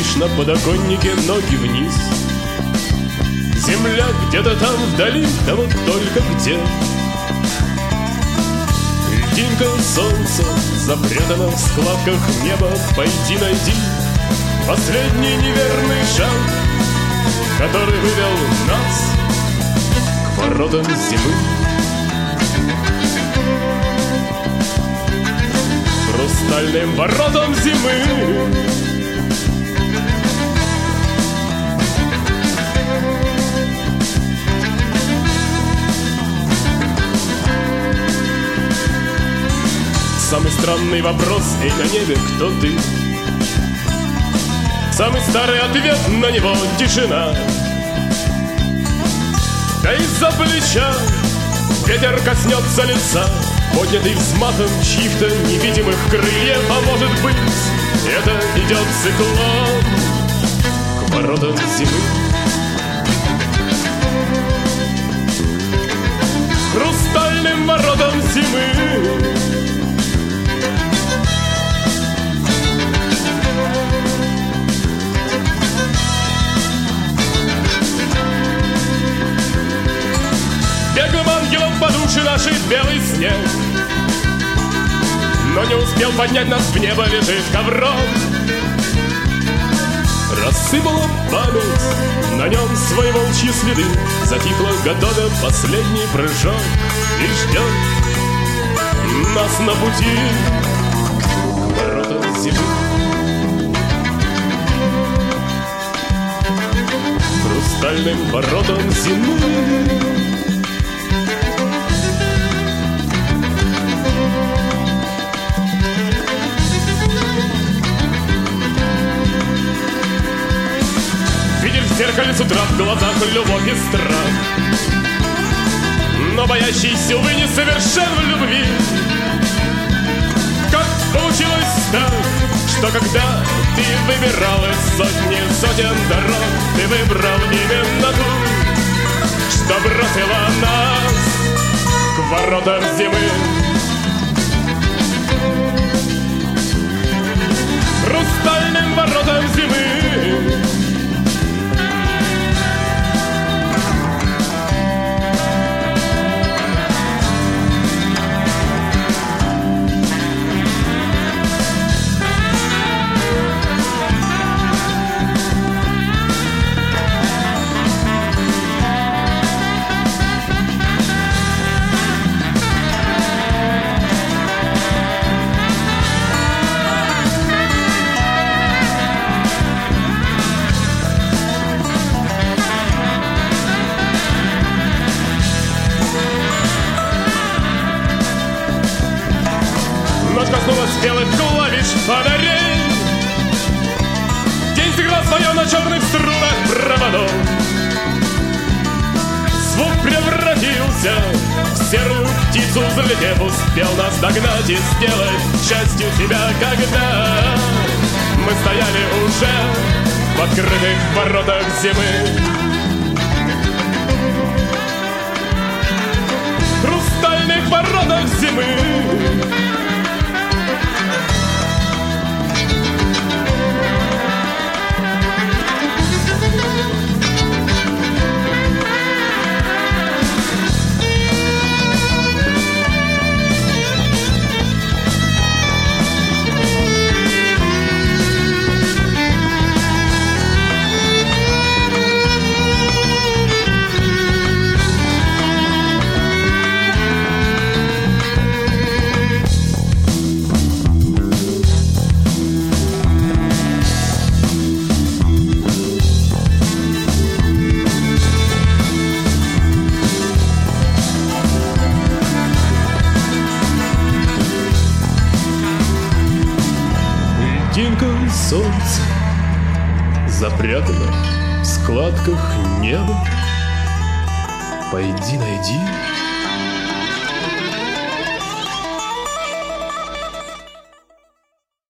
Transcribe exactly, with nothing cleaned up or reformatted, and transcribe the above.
Склонишь на подоконнике ноги вниз. Земля где-то там вдали, да вот только где. Льдинка солнца запрятана в складках неба. Пойди найди последний неверный шаг, который вывел нас к воротам зимы. Хрустальным воротам зимы. Самый странный вопрос, эй, на небе, кто ты? Самый старый ответ на него — тишина. Да из-за плеча ветер коснется лица, поднятый взмахом чьих-то невидимых крыльев. А может быть, это идет циклон к воротам зимы. Хрустальным воротам зимы. Бегом ангелом по душе нашей белый снег, но не успел поднять нас в небо, лежит ковром. Рассыпала память на нем свои волчьи следы, затихла, готовя последний прыжок, и ждет нас на пути к воротам зимы. Хрустальным воротам зимы. В зеркале с утра в глазах любовь и страх, но боящийся, увы, несовершен в любви. Как получилось так, что когда ты выбирал из сотни сотен дорог, ты выбрал именно ту, что бросила нас к воротам зимы. Хрустальным воротам зимы. Коснулась белых клавиш фонарей. День сыграл свое на черных струнах проводов. Звук превратился в серую птицу, взлетев, успел нас догнать и сделать частью тебя, когда мы стояли уже в открытых воротах зимы. В хрустальных воротах зимы. Льдинка солнца запрятана в складках неба. Пойди найди